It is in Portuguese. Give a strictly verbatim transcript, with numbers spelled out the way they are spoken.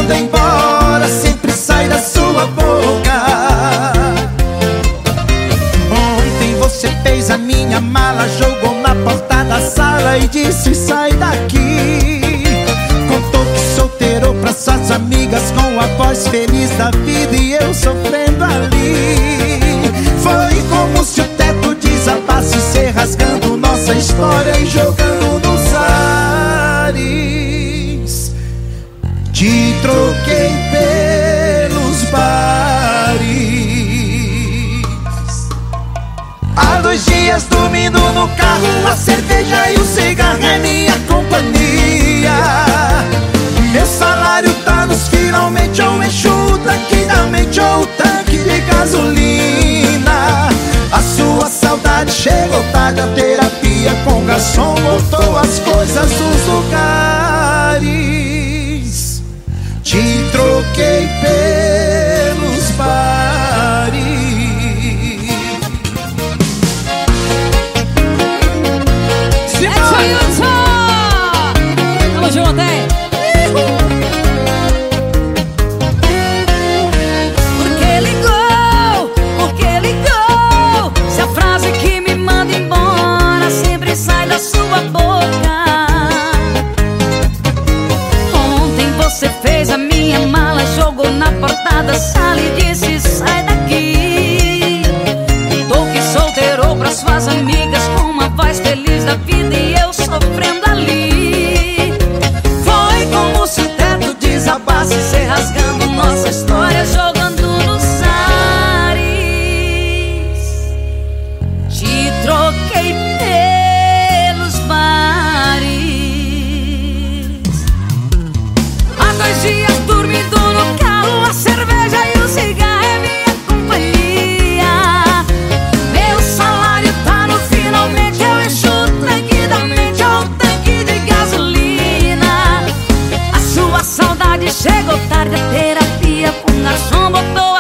manda embora sempre sai da sua boca. Ontem você fez a minha mala, jogou na porta da sala e disse sai daqui. Contou que solteirou pra suas amigas com a voz feliz da vida e eu sofrendo ali. Foi como se o teto desabasse, se rasgando nossa história e jogando nos ares. Te troquei pelos bares. Há dois dias dormindo no carro, a cerveja e o cigarro é minha companhia. Meu salário tá nos finalmente, ou encho o tanque da mente ou o tanque de gasolina. A sua saudade chegou tarde, a terapia com garçom botou as coisas nos lugares. Te troquei pelos bares. Tamo junto, hein? Por que ligou? Por que ligou? Se a frase que me manda embora sempre sai da sua boca. Ontem você fez a minha mala, jogou na porta da sala e disse sai daqui. Contou que solteirou pra suas amigas com uma voz feliz da vida e eu sofrendo ali. Foi como se o teto desabasse, se rasgando nossa história, jogando nos ares. Te troquei pelos bares. Há dois dias dormindo no carro, a cerveja e o cigarro é minha companhia. Meu salário tá no finalmente, eu encho o tanque da mente ou o tanque de gasolina. A sua saudade chegou tarde, a terapia com garçom botou